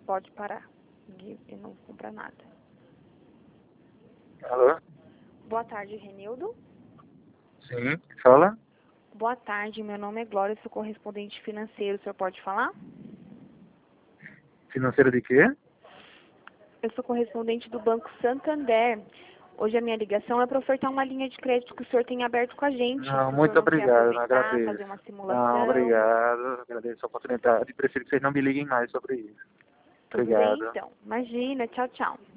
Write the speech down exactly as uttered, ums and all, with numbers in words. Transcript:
pode parar. E, e não compra nada. Alô? Boa tarde, Renildo. Sim, fala. Boa tarde, meu nome é Glória, sou correspondente financeiro. O senhor pode falar? Financeiro de quê? Eu sou correspondente do Banco Santander. Hoje a minha ligação é para ofertar uma linha de crédito que o senhor tem aberto com a gente. Não, Se o senhor muito não quer obrigado, não aproveitar, agradeço. fazer uma simulação. Não, obrigado. Agradeço a oportunidade. Prefiro que vocês não me liguem mais sobre isso. Tudo bem, Obrigado. então. Imagina. Tchau, tchau.